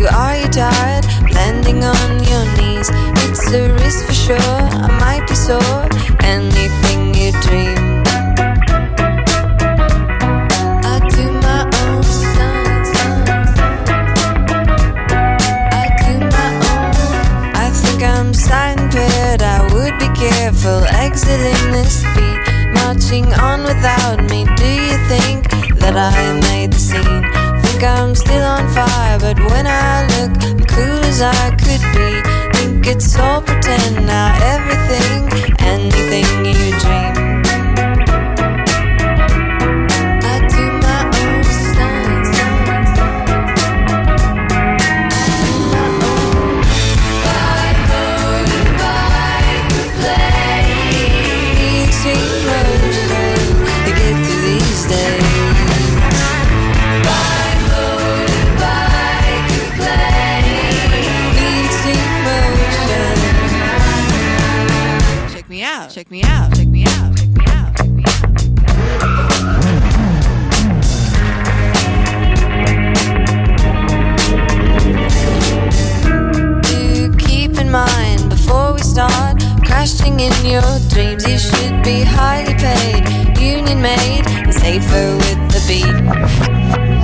Are you tired? Landing on your knees. It's a risk for sure. I might be sore. Anything you dream. I do my own stunts. I do my own. I think I'm starting paired. I would be careful exiting this beat. Marching on without me. Do you think that I made the scene? Think I'm still on fire, but when I look, I'm cool as I could be. Think it's all pretend now, everything, anything you dream. I do my own stunts. I do my own. Bipolar, play. Extreme motion to get through these days. Check me out, check me out, check me out, check me out. Do keep in mind before we start crashing in your dreams, you should be highly paid, union made, and safer with the beat.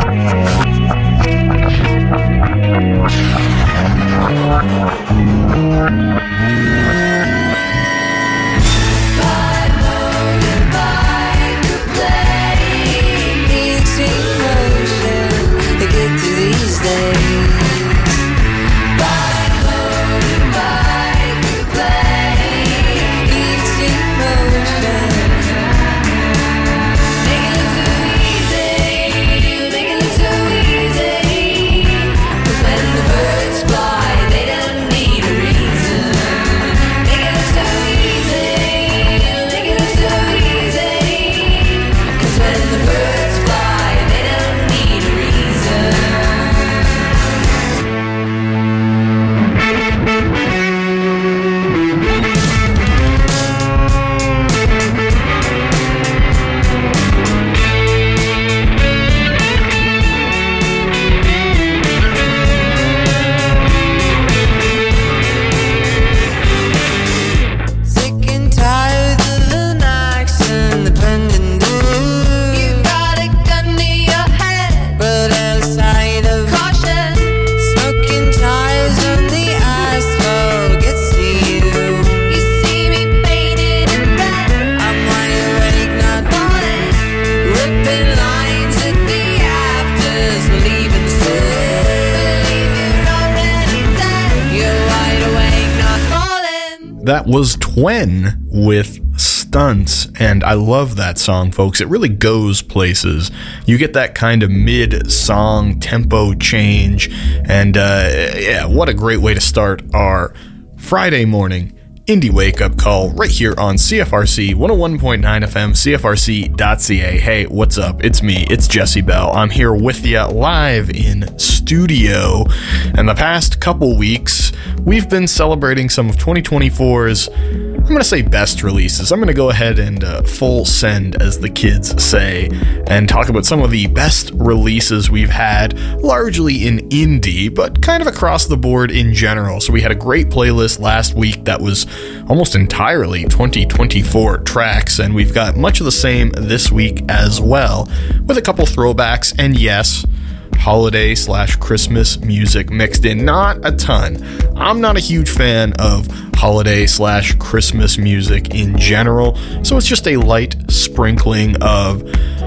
That was Twen with Stunts, and I love that song, folks. It really goes places. You get that kind of mid-song tempo change, and yeah, what a great way to start our Friday morning indie wake-up call right here on CFRC 101.9 FM, CFRC.ca. Hey, what's up? It's me, it's Jesse Bell. I'm here with you live in studio, and the past couple weeks, we've been celebrating some of 2024's, I'm going to say best releases. I'm going to go ahead and full send, as the kids say, and talk about some of the best releases we've had, largely in indie, but kind of across the board in general. So we had a great playlist last week that was almost entirely 2024 tracks, and we've got much of the same this week as well, with a couple throwbacks, and yes, holiday/Christmas music mixed in. Not a ton. I'm not a huge fan of holiday/Christmas music in general, so it's just a light sprinkling of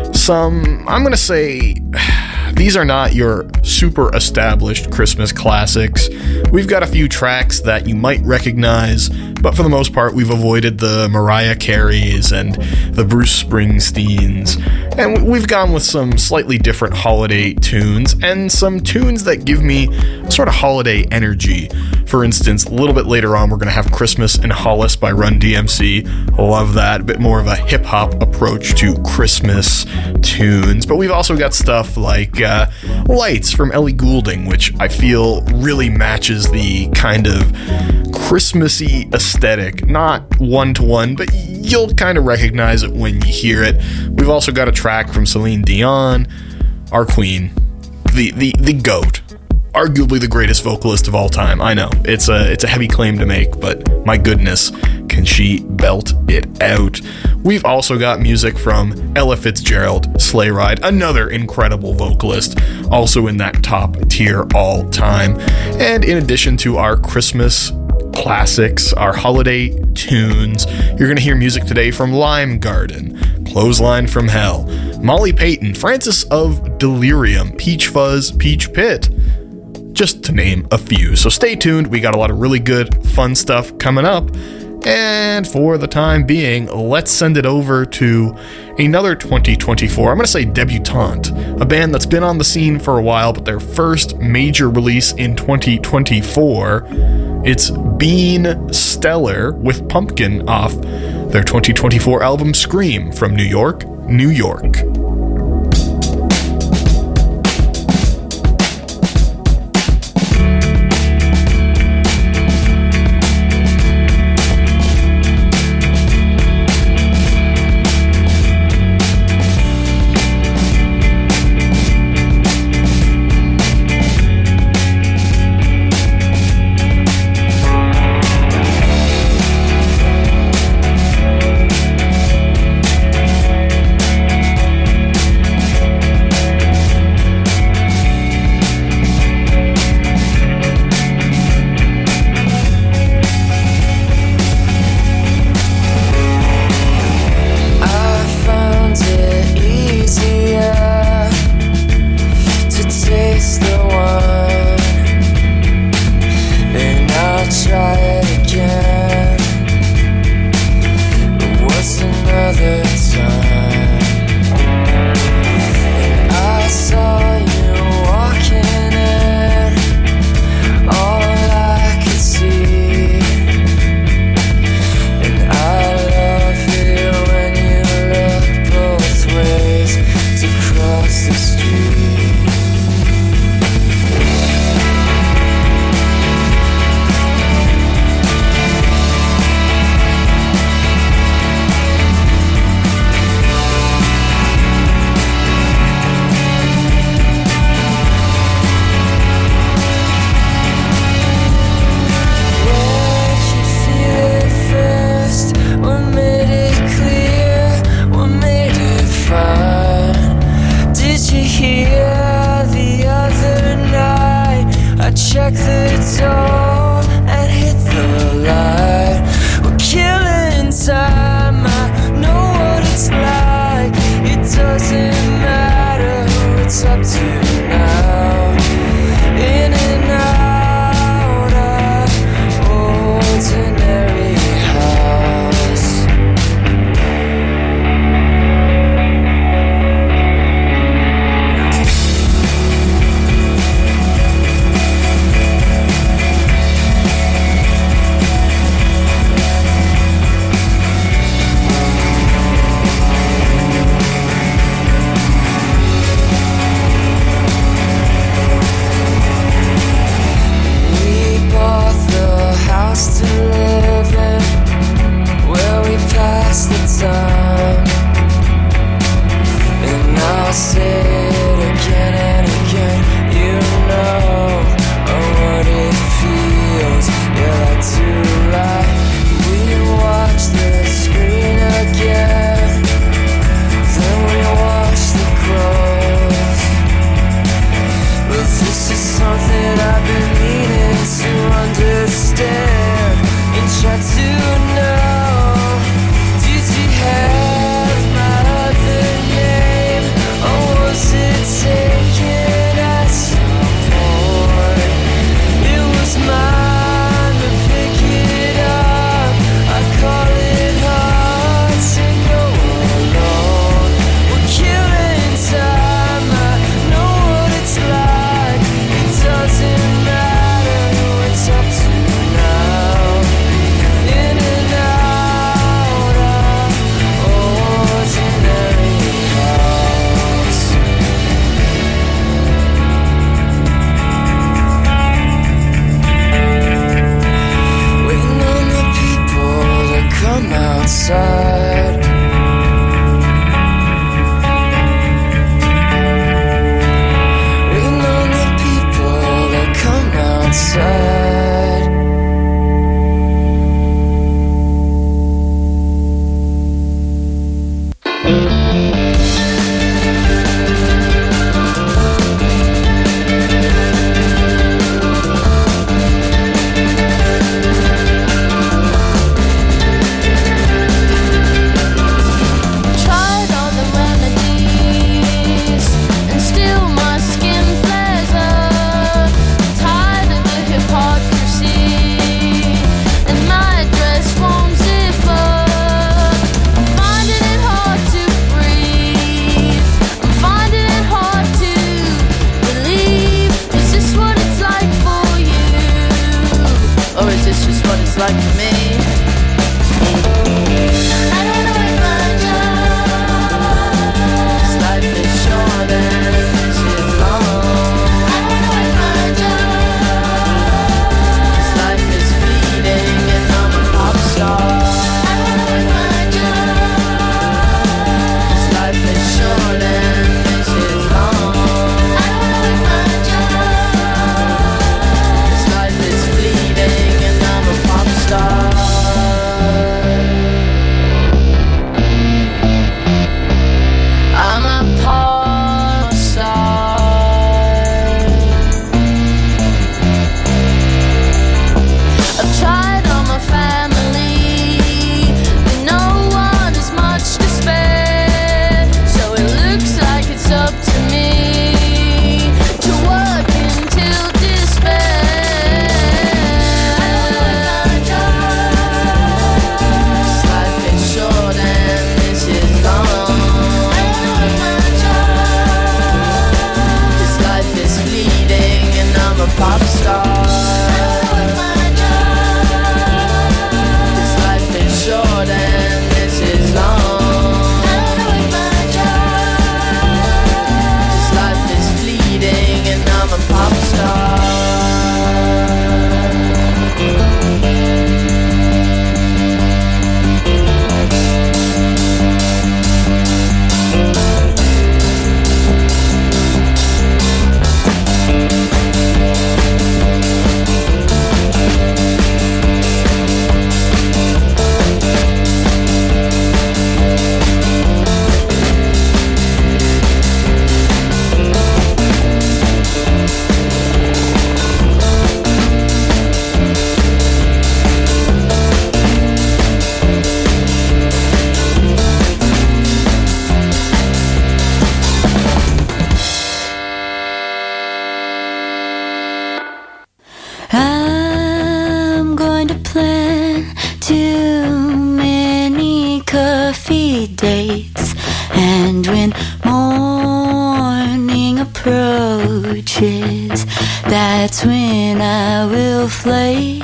some, I'm gonna say, these are not your super established Christmas classics. We've got a few tracks that you might recognize, but for the most part, we've avoided the Mariah Careys and the Bruce Springsteens, and we've gone with some slightly different holiday tunes, and some tunes that give me sort of holiday energy. For instance, a little bit later on, we're going to have Christmas in Hollis by Run DMC. Love that. A bit more of a hip-hop approach to Christmas tunes. But we've also got stuff like Lights from Ellie Goulding, which I feel really matches the kind of Christmassy aesthetic. Not one-to-one, but you'll kind of recognize it when you hear it. We've also got a track from Celine Dion, our queen, the GOAT arguably the greatest vocalist of all time. I know, it's a heavy claim to make, but my goodness, can she belt it out. We've also got music from Ella Fitzgerald, Sleigh Ride, another incredible vocalist, also in that top tier all time. And in addition to our Christmas classics, our holiday tunes, you're going to hear music today from Lime Garden, Clothesline from Hell, Molly Payton, Francis of Delirium, Peach Fuzz, Peach Pit, just to name a few. So stay tuned, we got a lot of really good, fun stuff coming up. And for the time being, let's send it over to another 2024, I'm going to say debutante, a band that's been on the scene for a while, but their first major release in 2024, it's Bean Stellar with Pumpkin off their 2024 album Scream from New York, New York. coffee dates. And when morning approaches, that's when I will flake.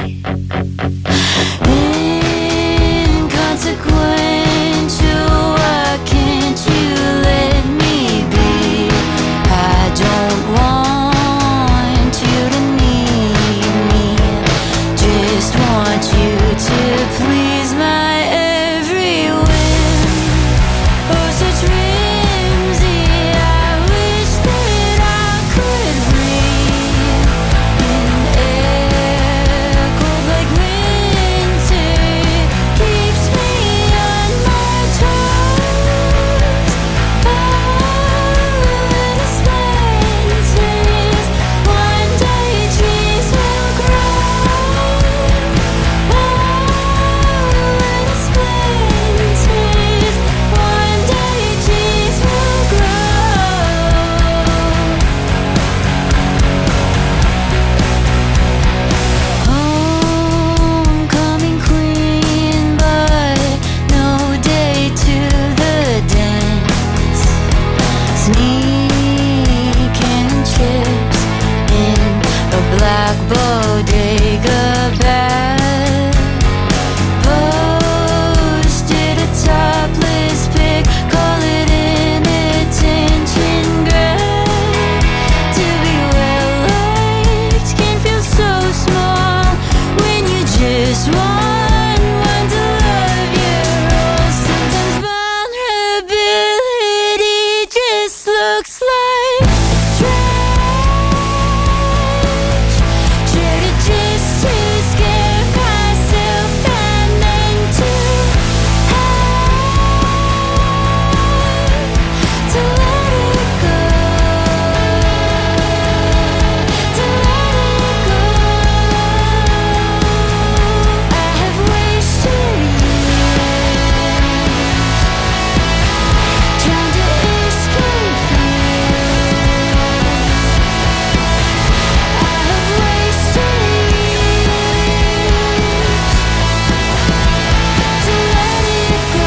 Inconsequential, why can't you let me be? I don't want you to need me, just want you to please my every whim. Oh, such whimsy, I wish that I could breathe in air cold like winter, keeps me on my toes. Oh, little splinters, one day trees will grow. Oh, little splinters, one day trees will grow. Homecoming queen, but no day to the dance. Sneaking chips in a black bodega bag. Posted a topless pic, call it an attention grab. To be well liked can feel so small when you just want one to love you. Sometimes vulnerability just looks like trash. Traded just to scare myself and then to have to let it go, to let it go. I have wasted years trying to escape fear. I have wasted years to let it go.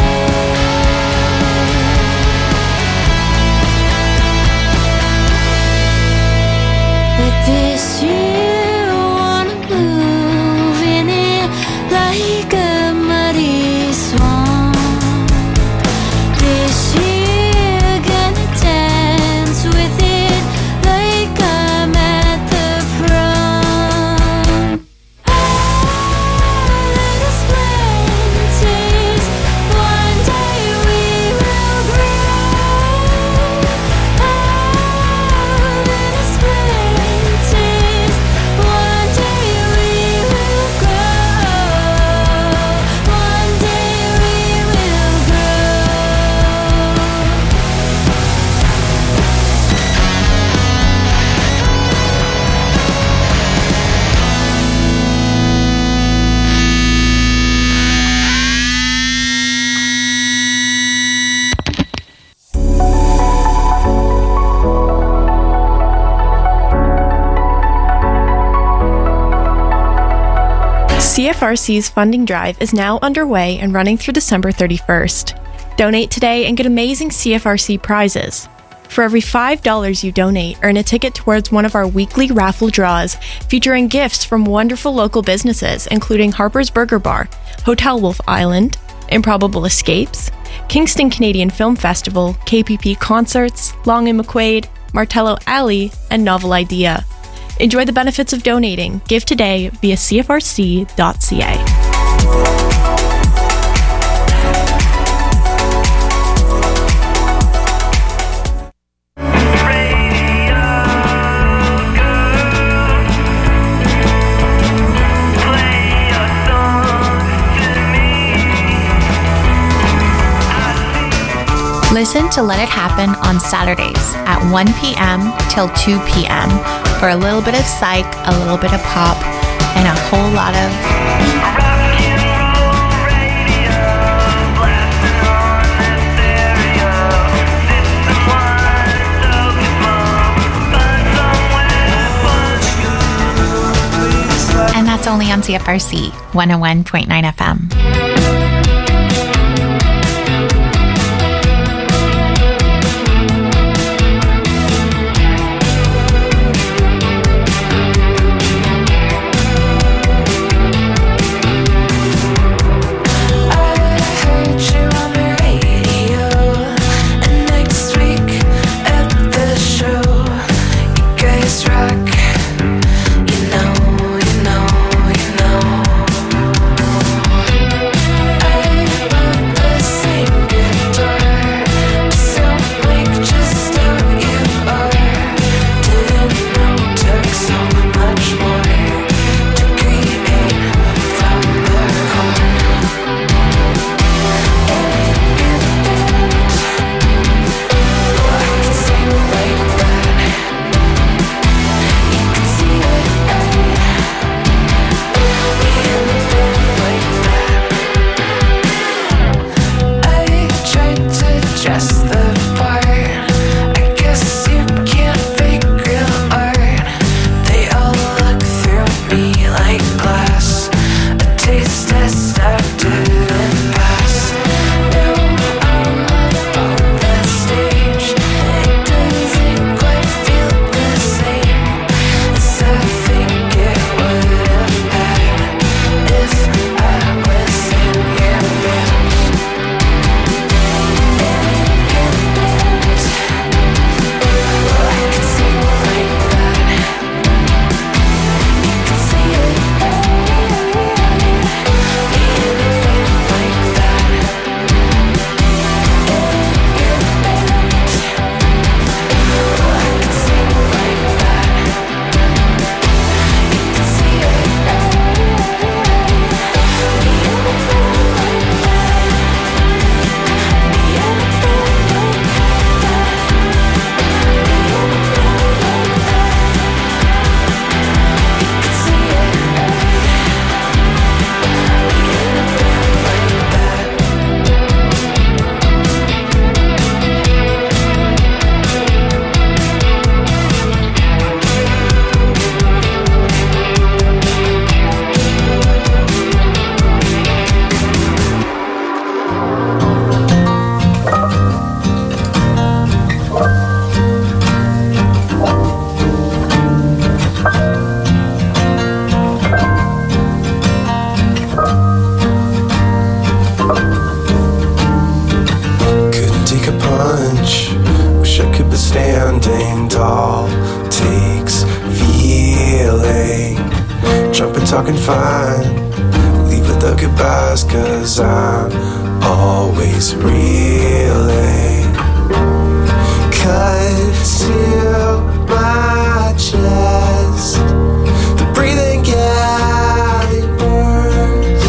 But this year I wanna move in it like a muddy swamp. This year gonna dance with it like I'm at the prom. Little splinters, one day we will grow. Little splinters, one day we will grow. One day we will CFRC's funding drive is now underway and running through December 31st. Donate today and get amazing CFRC prizes. For every $5 you donate, earn a ticket towards one of our weekly raffle draws featuring gifts from wonderful local businesses, including Harper's Burger Bar, Hotel Wolf Island, Improbable Escapes, Kingston Canadian Film Festival, KPP Concerts, Long & McQuaid, Martello Alley, and Novel Idea. Enjoy the benefits of donating. Give today via cfrc.ca. Listen to Let It Happen on Saturdays at 1 p.m. till 2 p.m. for a little bit of psych, a little bit of pop, and a whole lot of and that's only on CFRC 101.9 FM. lane, jumping, talking fine. Leave with the goodbyes, 'cause I'm always reeling. Cut to my chest, the breathing getting worse.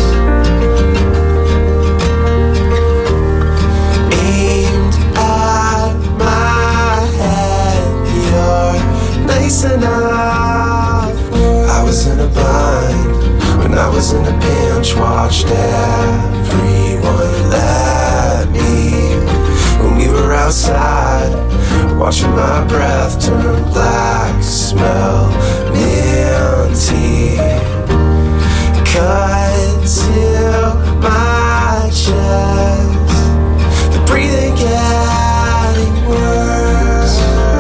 Aimed at my head, you're nice enough. I was in a bind when I was in a pinch, watched everyone let me. When we were outside, watching my breath turn black, smell minty. Cut to my chest, the breathing getting worse.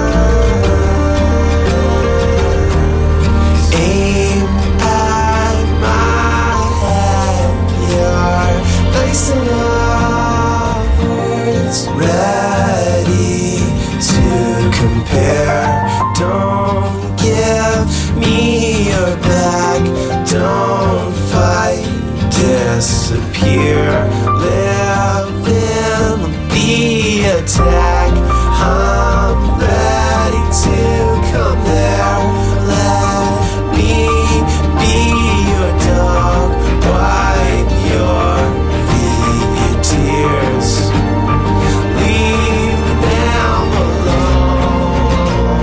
Aim at my head, you're nice enough. Words ready to compare. Don't give me your back. Don't fight, disappear. Live in the attack. I'm ready to come there. Let me be your dog. Wipe your feet, your tears. Leave them alone.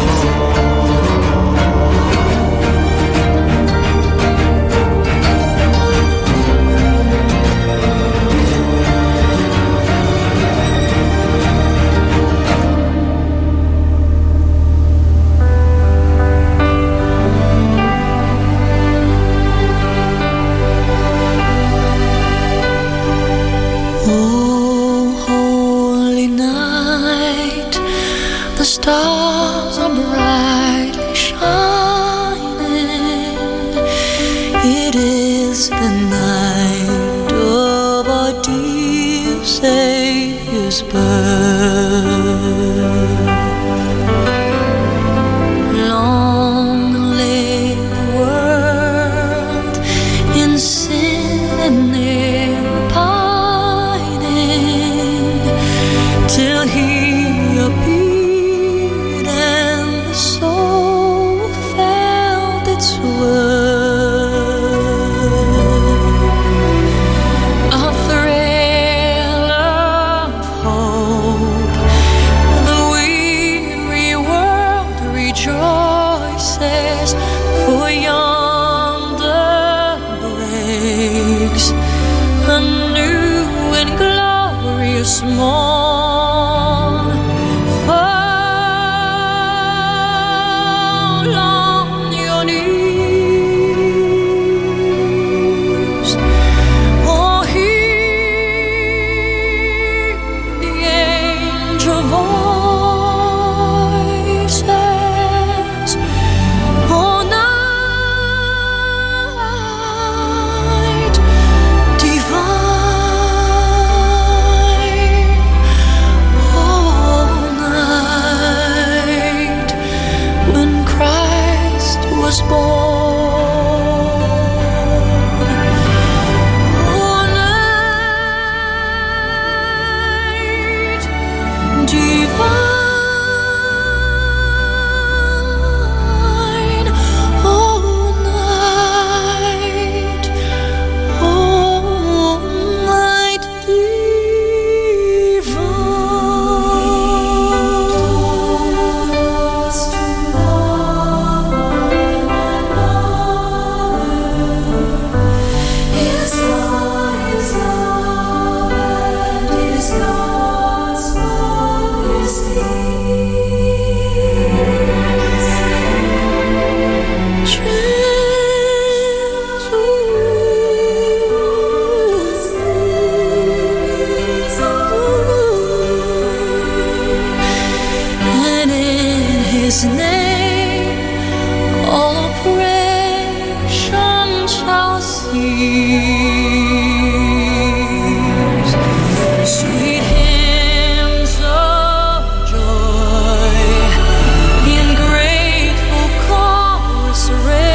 Oh, holy night, the stars are brightly shining. It is the night of our dear Savior's birth. Long live the world in sin and error pining, till he appeared and the soul felt its worth. A thrill of hope, the weary world rejoices, for yonder breaks a new and glorious morn. Fall on your knees, or hear the angel voices. Oh, night divine, oh, night when Christ was born. Oh, night divine, oh, night, His love is love, and His gospel is and in His name all oppression shall cease. Sweet hymns of joy in grateful chorus raise.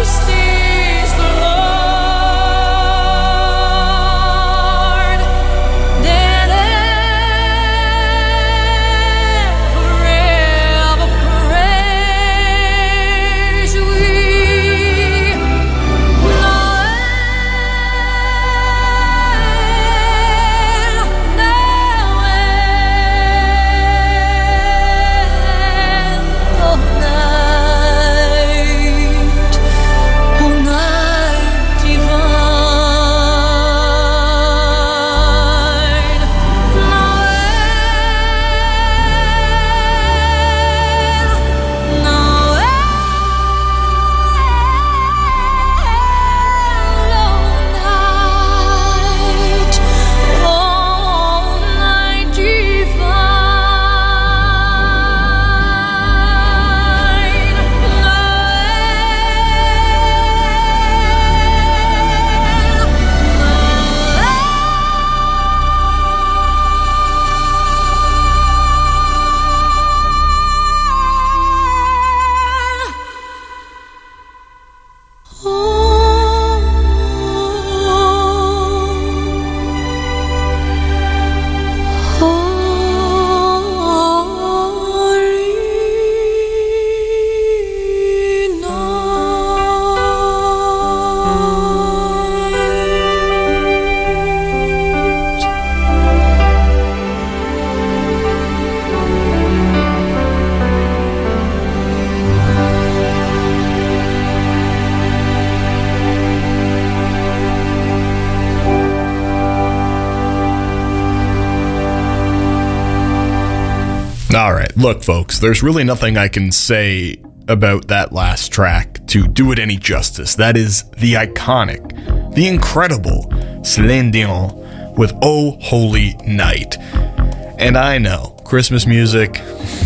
All right, look, folks, there's really nothing I can say about that last track to do it any justice. That is the iconic, the incredible Céline Dion with Oh Holy Night. And I know, Christmas music,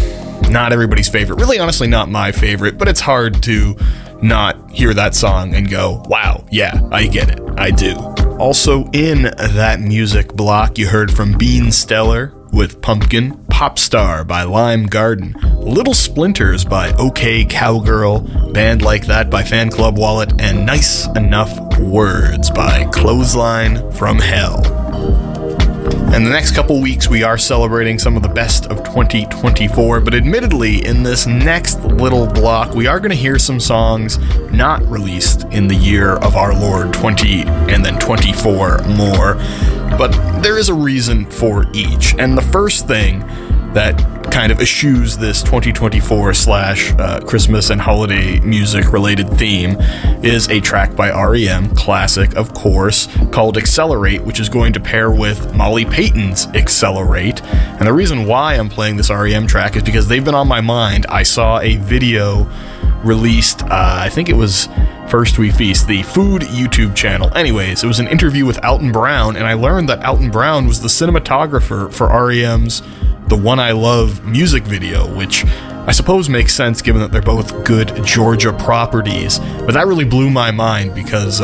not everybody's favorite. Really, honestly, not my favorite, but it's hard to not hear that song and go, wow, yeah, I get it. I do. Also, in that music block, you heard from Bean Stellar with Pumpkin, Pop Star by Lime Garden, Little Splinters by OK Cowgirl, Band Like That by Fan Club Wallet, and Nice Enough Words by Clothesline from Hell. And the next couple weeks, we are celebrating some of the best of 2024, but admittedly, in this next little block, we are going to hear some songs not released in the year of our Lord 20 and then 24 more, but there is a reason for each. And the first thing that kind of eschews this 2024 / Christmas and holiday music related theme is a track by REM, classic of course, called Accelerate, which is going to pair with Molly Payton's Accelerate. And the reason why I'm playing this REM track is because they've been on my mind. I saw a video released, I think it was First We Feast, the food YouTube channel. Anyways, it was an interview with Alton Brown, and I learned that Alton Brown was the cinematographer for REM's The One I Love music video, which I suppose makes sense given that they're both good Georgia properties. But that really blew my mind because,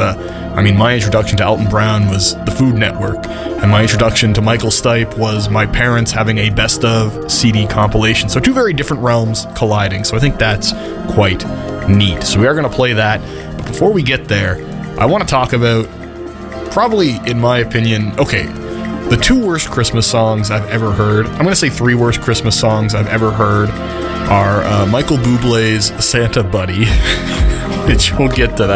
my introduction to Alton Brown was the Food Network, and my introduction to Michael Stipe was my parents having a best of CD compilation. So two very different realms colliding. So I think that's quite neat. So we are going to play that. But before we get there, I want to talk about, probably in my opinion, the two worst Christmas songs I've ever heard. I'm going to say three worst Christmas songs I've ever heard are Michael Bublé's Santa Buddy, which we'll get to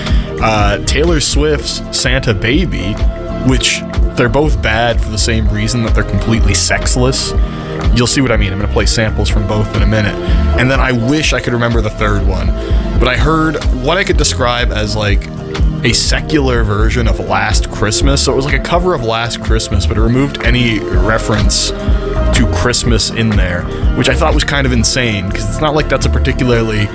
that. Taylor Swift's Santa Baby, which they're both bad for the same reason that they're completely sexless. You'll see what I mean. I'm going to play samples from both in a minute. And then I wish I could remember the third one, but I heard what I could describe as like a secular version of Last Christmas. So it was like a cover of Last Christmas, but it removed any reference to Christmas in there, which I thought was kind of insane, because it's not like that's a particularly,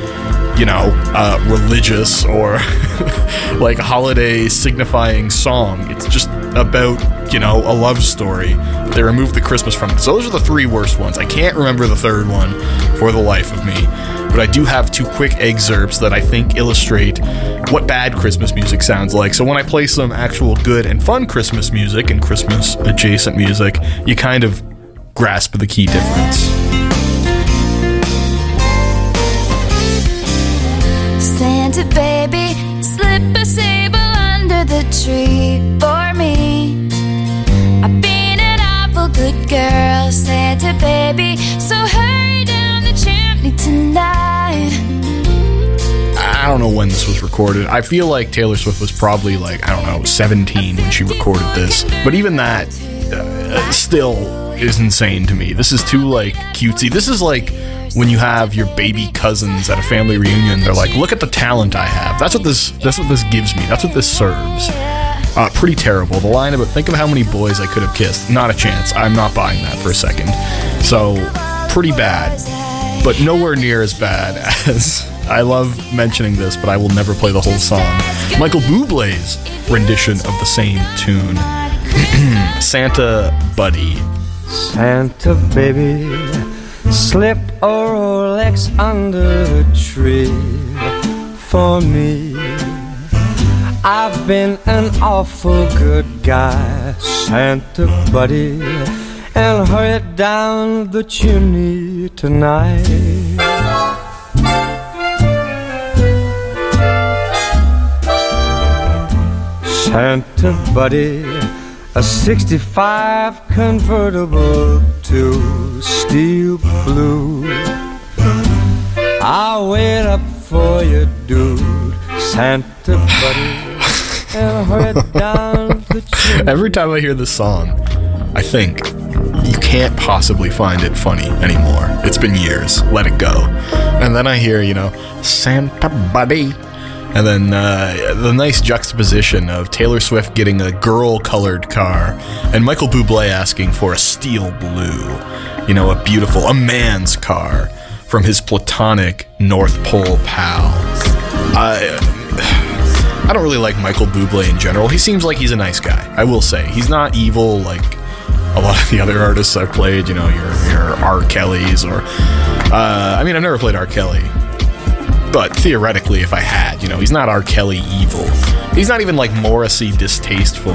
religious or like holiday signifying song. It's just about, a love story. But they removed the Christmas from it. So those are the three worst ones. I can't remember the third one for the life of me, but I do have two quick excerpts that I think illustrate what bad Christmas music sounds like. So when I play some actual good and fun Christmas music and Christmas adjacent music, you kind of grasp the key difference. Stand Santa baby, slip a sable under the tree for me. I've been an awful good girl, Santa baby, so hurry down the chimney tonight. I don't know when this was recorded. I feel like Taylor Swift was probably like, I don't know, 17 when she recorded this. But even that still is insane to me. This is too, like, cutesy. This is like when you have your baby cousins at a family reunion. They're like, look at the talent I have. That's what this gives me. That's what this serves. Pretty terrible. The line about, think of how many boys I could have kissed. Not a chance. I'm not buying that for a second. So, pretty bad. But nowhere near as bad as... I love mentioning this, but I will never play the whole song. Michael Bublé's rendition of the same tune. Santa Buddy. Santa baby, slip a Rolex under the tree for me. I've been an awful good guy, Santa buddy, and hurry down the chimney tonight. Santa buddy, a 65 convertible to steel blue. I'll wait up for you, dude, Santa buddy, and hurry down the chimney. Every time I hear this song, I think, you can't possibly find it funny anymore. It's been years. Let it go. And then I hear, Santa buddy. And then the nice juxtaposition of Taylor Swift getting a girl-colored car and Michael Bublé asking for a steel blue. A man's car from his platonic North Pole pal. I don't really like Michael Bublé in general. He seems like he's a nice guy, I will say. He's not evil like a lot of the other artists I've played, your R. Kelly's or... I've never played R. Kelly. But theoretically, if I had, he's not R. Kelly evil. He's not even like Morrissey distasteful.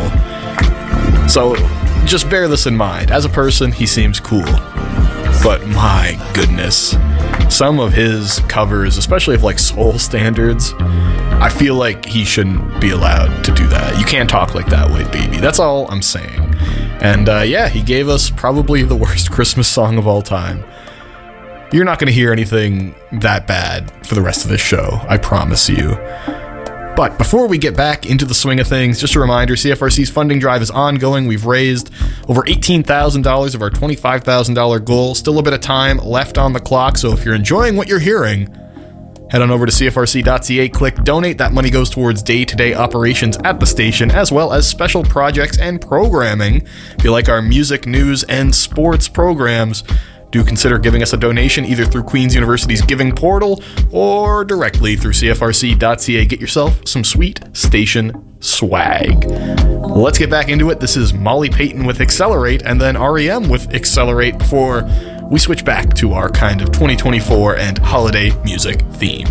So just bear this in mind. As a person, he seems cool. But my goodness, some of his covers, especially of like soul standards, I feel like he shouldn't be allowed to do that. You can't talk like that way, baby. That's all I'm saying. And he gave us probably the worst Christmas song of all time. You're not going to hear anything that bad for the rest of this show, I promise you. But before we get back into the swing of things, just a reminder, CFRC's funding drive is ongoing. We've raised over $18,000 of our $25,000 goal. Still a bit of time left on the clock, so if you're enjoying what you're hearing, head on over to CFRC.ca, click donate. That money goes towards day-to-day operations at the station, as well as special projects and programming. If you like our music, news, and sports programs, do consider giving us a donation either through Queen's University's Giving Portal or directly through CFRC.ca. Get yourself some sweet station swag. Let's get back into it. This is Molly Payton with Accelerate and then REM with Accelerate before we switch back to our kind of 2024 and holiday music theme.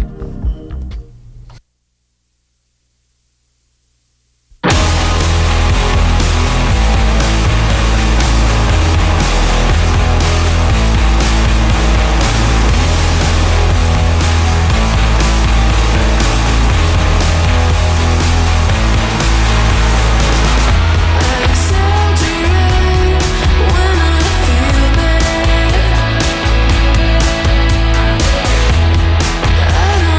I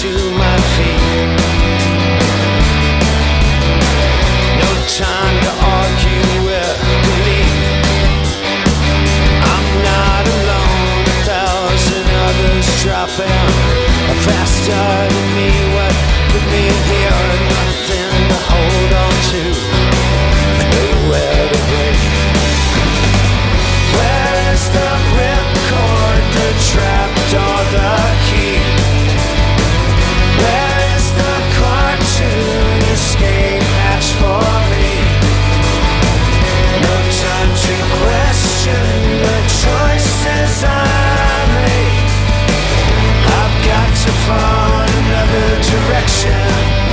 to my feet. No time to argue with belief. I'm not alone, 1,000 others dropping faster than me. What put me here? Nothing to hold on to, nowhere to break. Where is the ripcord, the trapdoor, the key? Where is the cartoon escape hatch for me? No time to question the choices I make. I've got to find another direction.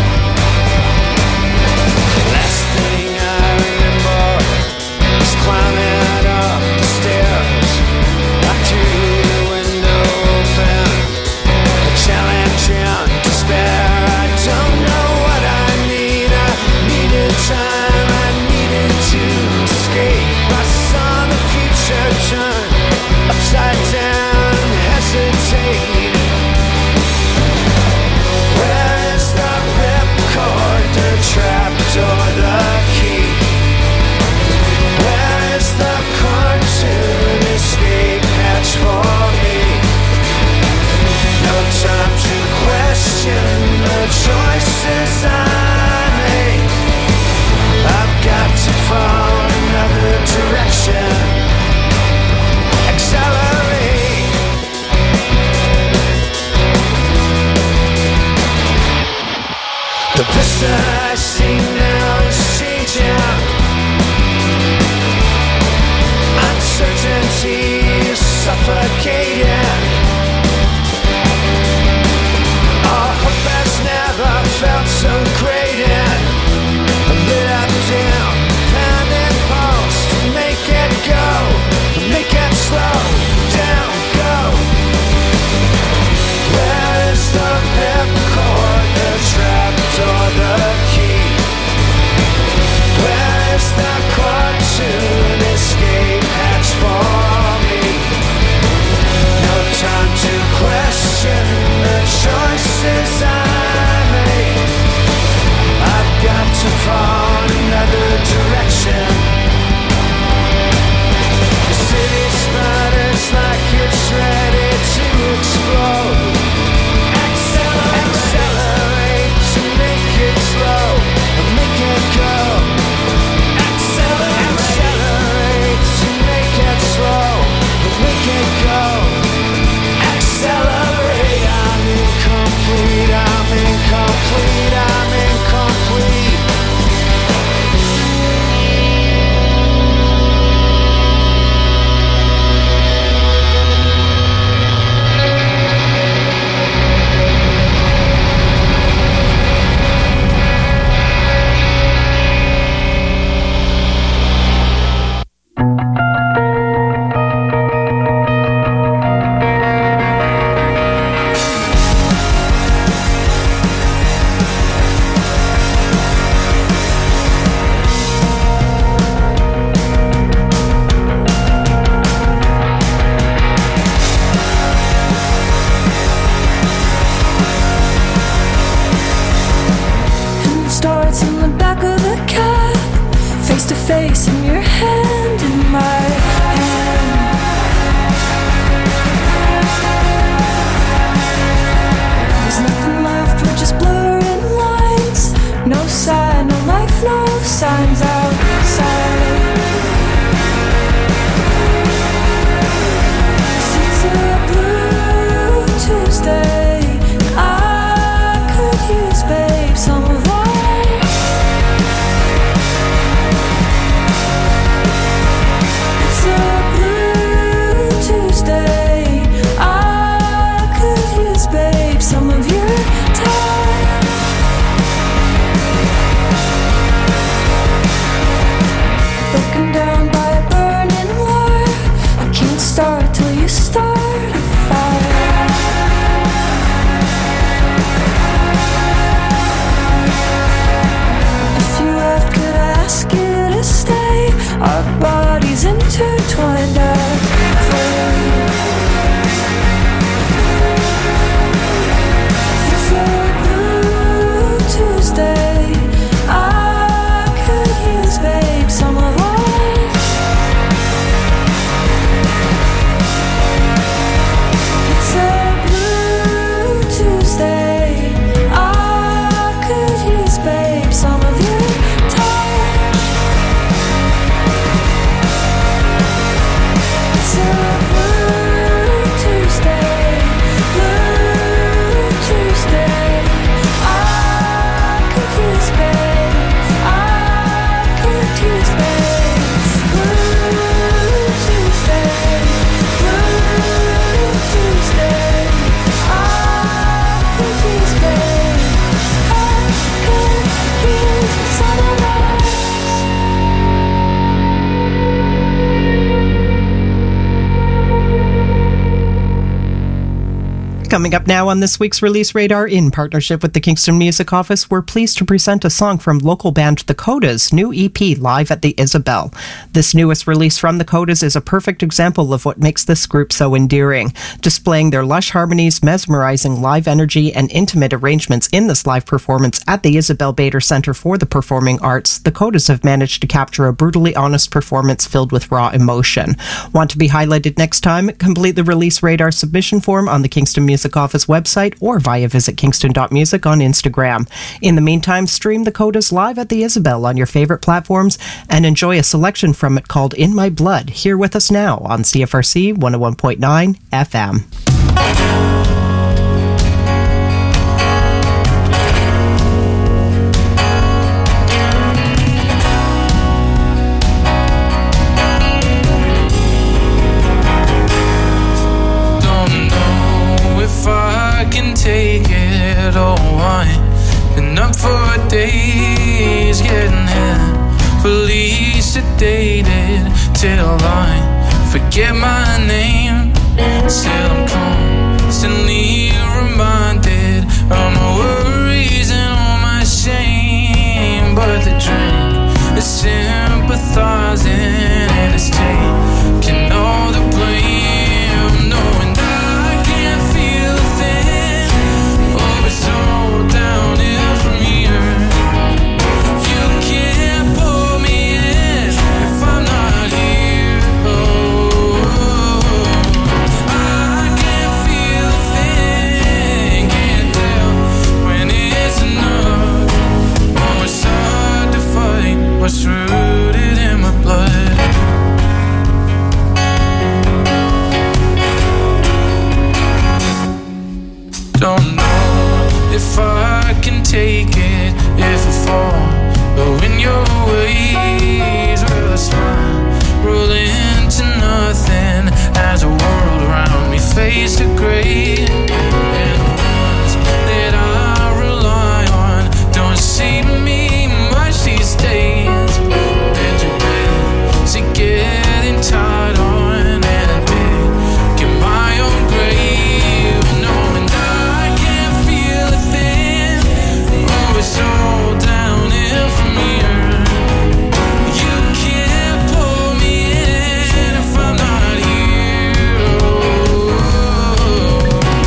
Last thing I remember is climbing up the stairs. I threw the window open, challenging despair. I don't know what I need. I needed time, I needed to escape. I saw the future turn upside down and hesitate. Where is the ripcord, the trapdoor, the key? Where is the cartoon escape hatch for me? No time to question the choices I make. I've got to find another direction. Accelerate. The vista I see now is changing. Uncertainty is suffocating. Our hope has never felt so great. A lit up dim, pounding pulse to make it go, to make it slow down, go. Where is the ripcord, the trapdoor, the key? Where is the cartoon escape hatch for me? No Coming up now on this week's Release Radar, in partnership with the Kingston Music Office, we're pleased to present a song from local band The Codas' new EP, Live at the Isabel. This newest release from The Codas is a perfect example of what makes this group so endearing. Displaying their lush harmonies, mesmerizing live energy, and intimate arrangements in this live performance at the Isabel Bader Center for the Performing Arts, The Codas have managed to capture a brutally honest performance filled with raw emotion. Want to be highlighted next time? Complete the Release Radar submission form on the Kingston Music Office website or via visit kingston.music on Instagram. In the meantime, stream The Codas live at the Isabel on your favorite platforms and enjoy a selection from it called In My Blood, here with us now on CFRC 101.9 FM. Take it all on. Been up for days, getting heavily sedated till I forget my name. Still I'm constantly reminded of my worries and all my shame. But the drink is sympathizing and it's taking all the blame, knowing I can't feel a thing. It's all downhill from here. You can't pull me in if I'm not here. I can't feel a thing, can't tell when it's enough. Oh, it's hard to fight what's rooted in my blood. Don't know if I can take it, if I fall, but in your ways, will I spiral into nothing as the world around me fades to grey? And the ones that I rely on don't see me much these days. Been too busy getting tired on and making my own grave, knowing I can't feel a thing. Oh, it's all downhill from here. You can't pull me in if I'm not here.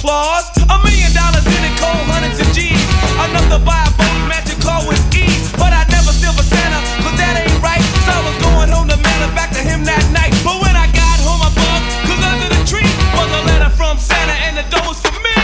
Claus. $1 million in it, cold hundreds of G's. Enough to buy a boat, magic car with ease. But I never steal for Santa, cause that ain't right. So I was going home to mail it back to him that night. But when I got home, I bugged, cause under the tree was a letter from Santa and the door was for me.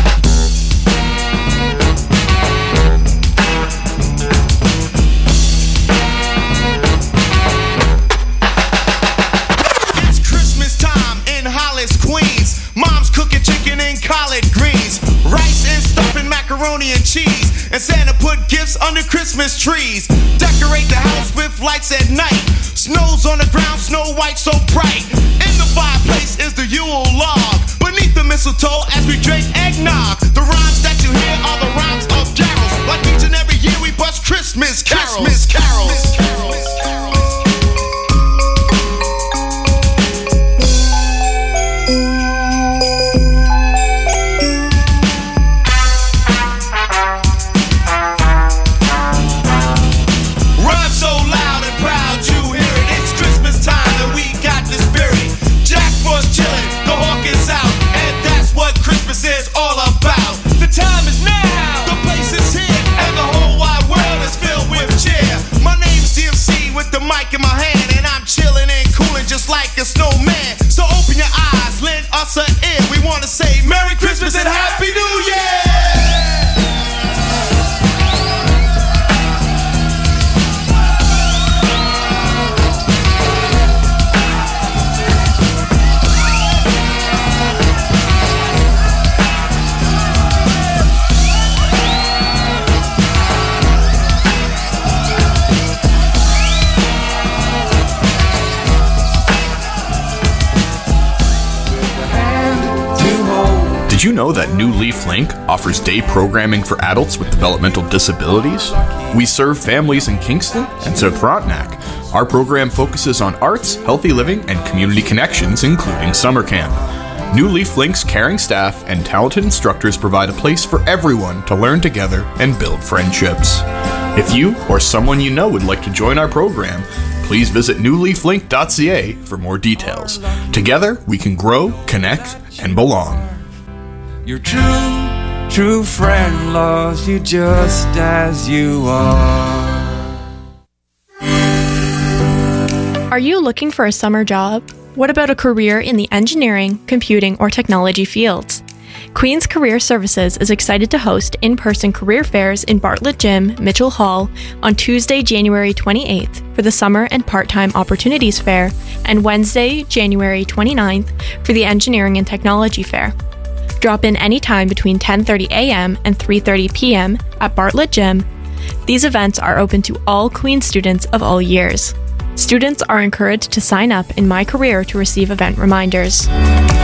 It's Christmas time in Hollis, Queens. Mom's cooking chicken and collard greens, rice and stuffing, macaroni and cheese. And Santa put gifts under Christmas trees. Decorate the house with lights at night. Snow's on the ground, Snow White so bright. In the fireplace is the Yule log. Beneath the mistletoe as we drink eggnog. The rhymes that you hear are the rhymes of carols. Like each and every year we bust Christmas carols. Christmas carols. Mic in my hand and I'm chilling and cooling just like a snowman. So open your eyes, lend us an ear. We want to say Merry Christmas and Happy New Year. Did you know that New Leaf Link offers day programming for adults with developmental disabilities? We serve families in Kingston and South Frontenac. Our program focuses on arts, healthy living, and community connections, including summer camp. New Leaf Link's caring staff and talented instructors provide a place for everyone to learn together and build friendships. If you or someone you know would like to join our program, please visit newleaflink.ca for more details. Together, we can grow, connect, and belong. Your true friend loves you just as you are. Are you looking for a summer job? What about a career in the engineering, computing, or technology fields? Queen's Career Services is excited to host in-person career fairs in Bartlett Gym, Mitchell Hall, on Tuesday, January 28th for the Summer and Part-Time Opportunities Fair, and Wednesday, January 29th for the Engineering and Technology Fair. Drop in anytime between 10:30 a.m. and 3:30 p.m. at Bartlett Gym. These events are open to all Queen students of all years. Students are encouraged to sign up in My Career to receive event reminders.